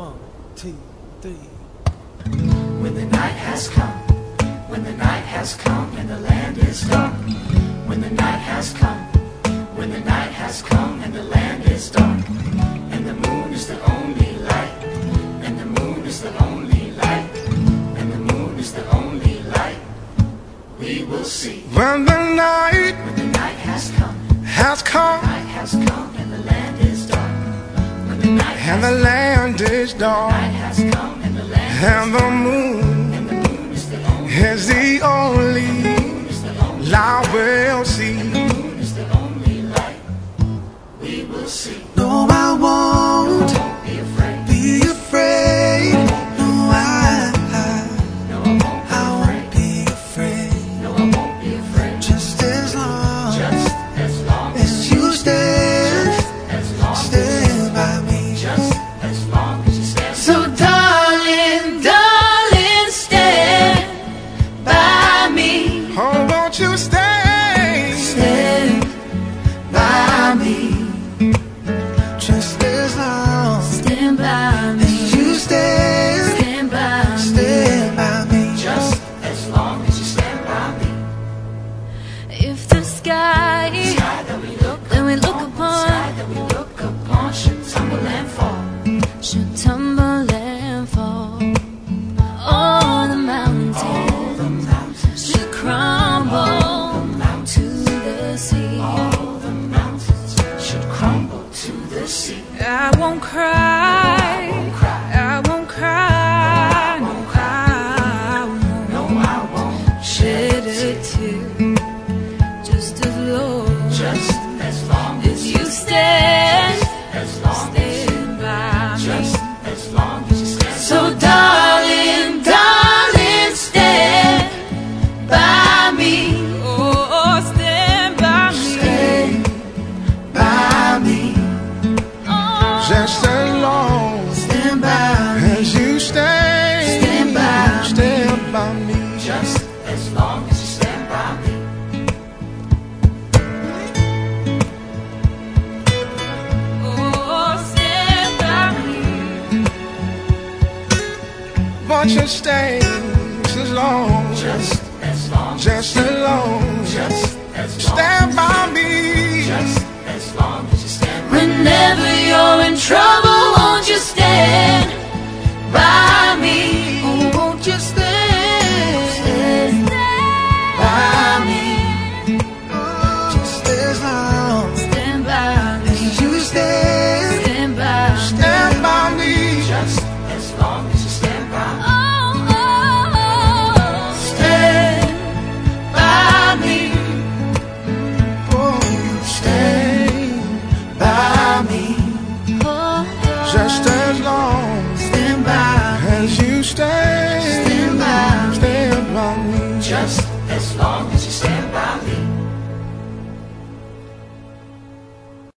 1, 2, 3. When the night has come, when the night has come and the land is dark. When the night has come, when the night has come and the land is dark. And the moon is the only light, and the moon is the only light, and the moon is the only light we will see. When the night has come, night has come and the land is dark. When the night and the land is dark, night has come and the land and the moon is the only light we'll see. And the moon is the only light we will see. No, I won't Be afraid. be afraid. No, I won't be afraid. No, I won't be afraid. Just as long as you stand by me. Just as long as you stand. So darling, darling, stand by me. Oh, won't you stay? Stand by me. Just as long Stand by me. as you stand by me. Just as long as you stand by me. If the sky That we look that we look upon that we look upon should tumble and fall. should tumble and fall, all the mountains should crumble to the sea. All the mountains should crumble to the sea. I won't cry, I won't cry, no, I won't, No, I won't shed a tear, just as long just as long as you stand as long by me. just as long as you stand. So darling, darling, stand by me. Oh, stand by me. By me. Oh, Just as long stand by me. as you stand by me. Just as long as you stand by me. Oh, stand by me. Won't you stay as long, Just as long just as long, just as long stand by me.